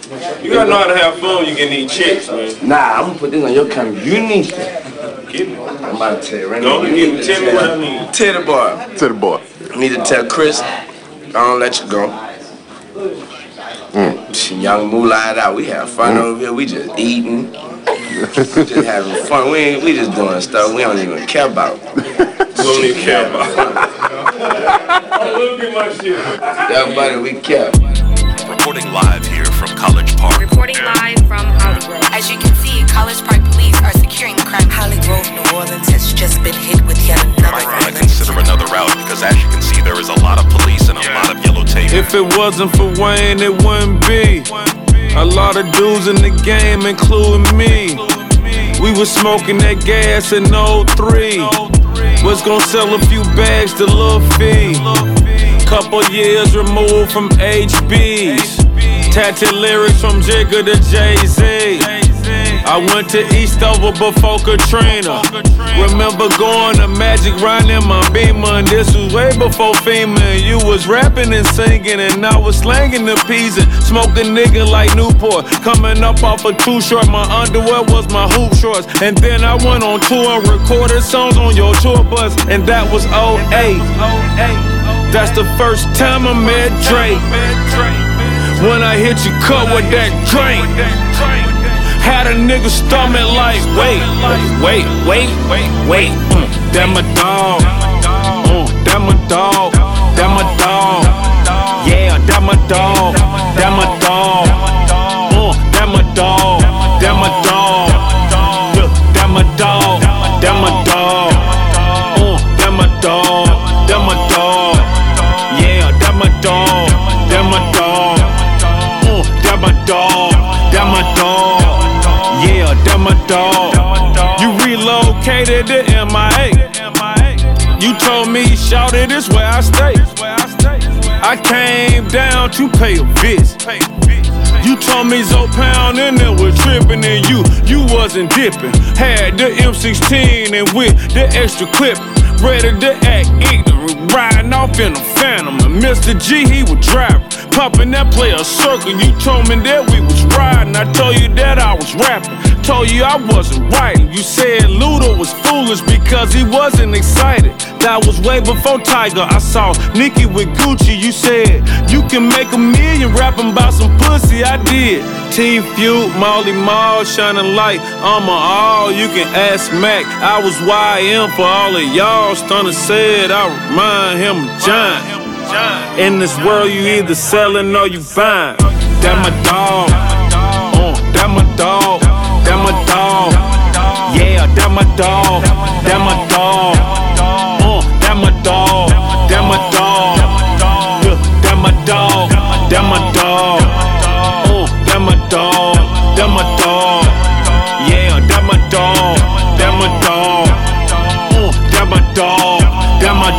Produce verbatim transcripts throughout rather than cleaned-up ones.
You gotta know how to have fun when you get these chicks, man. Nah, I'm gonna put this on your camera. You need to. Get me. I'm about to tell you right Go now. and get me. Tell me what I need. Tell the boy. To the boy. You need to tell Chris, I don't let you go. Mm. Young Moolah out. We have fun mm. over here. We just eating. We just having fun. We ain't, we just doing stuff we don't even care about. We don't even care about. Look at my shit. Everybody we care. Reporting live here from College Park. Reporting live from Hollygrove. As you can see, College Park police are securing the crime. Hollygrove, New Orleans has just been hit with yet another Might want to consider another route because as you can see, there is a lot of police and a lot of yellow tape. If it wasn't for Wayne, it wouldn't be. A lot of dudes in the game, including me. We was smoking that gas in oh three. Was gonna sell a few bags to Lil Fee. Couple years removed from H B's. Tatted lyrics from Jigga to Jay-Z. I went to Eastover before Katrina. Remember going to Magic riding my Beamer, and this was way before FEMA. And you was rapping and singing, and I was slanging the peas and smoking nigga like Newport. Coming up off of Too Short, my underwear was my hoop shorts. And then I went on tour and recorded songs on your tour bus, and that was oh eight. That's the first time I met Drake. When I hit you cut with that drink. Had a nigga stomach like, wait, wait, wait, wait, wait. Mm, that my dog. Mm, that my dog. That my dog. Yeah, that my dog. That my dog. Mm, that my dog. That my dog. Look, that my dog. That my dog. Mm, that my dog. That my dog. Yeah, that my dog. That my dog. Mm, that my dog. That my dog. Yeah, that my dog. You relocated to M I A. You told me, shout it, is where I stay. I came down to pay a visit. You told me Zo Pound and then was tripping, and you, you wasn't dipping. Had the M sixteen and with the extra clip, ready to act ignorant, riding off in a Phantom. And Mister G, he was driving, pumping that player circle. You told me that we was riding, I told you that I was rapping. Told you I wasn't writing. You said Luda was foolish because he wasn't excited. That was way before Tiger. I saw Nicki with Gucci. You said you can make a million rapping about some pussy. I did. T-Feud, Molly Mall, shining light. I'm a all. You can ask Mac. I was Y M for all of y'all. Stunner said I remind him of giant. In this world, you either selling or you buying. That my dog. Uh, that my dog. That my dog, yeah, that my dog, that my dog, uh, that my dog, that my dog, yeah, that my dog, that my dog, uh, that my dog, that my dog, yeah, that my dog, that my dog, uh, that my dog, that my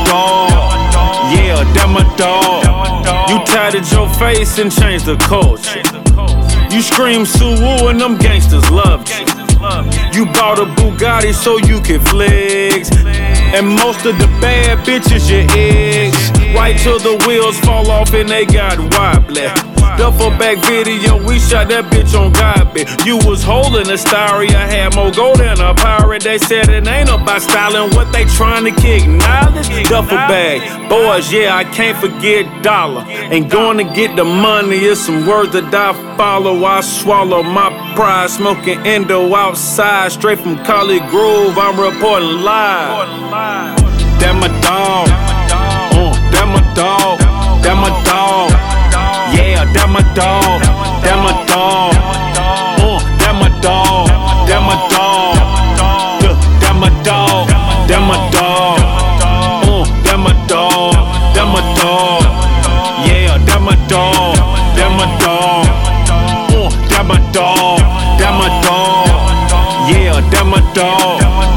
dog, yeah, that my dog. You tatted your face and changed the culture. You scream Suwoo and them gangsters loved you. You bought a Bugatti so you can flex. And most of the bad bitches your ex. Right till the wheels fall off and they got wobbly. Duffel bag video, we shot that bitch on God bit. You was holding a starry, I had more gold than a pirate. They said it ain't about styling, what they trying to kick knowledge. Duffel bag, boys, yeah, I can't forget dollar. Ain't going to get the money, it's some words that I follow. I swallow my pride, smoking endo outside, straight from Collie Grove. I'm reporting live. That my dog, uh, that my dog, that my dog. Yeah, that my dog, that my dog, uh, that my dog, that my dog, look, that my dog, that my dog, uh, that my dog, that my dog, yeah, that my dog, that my dog, uh, that my dog, that my dog, yeah, that my dog.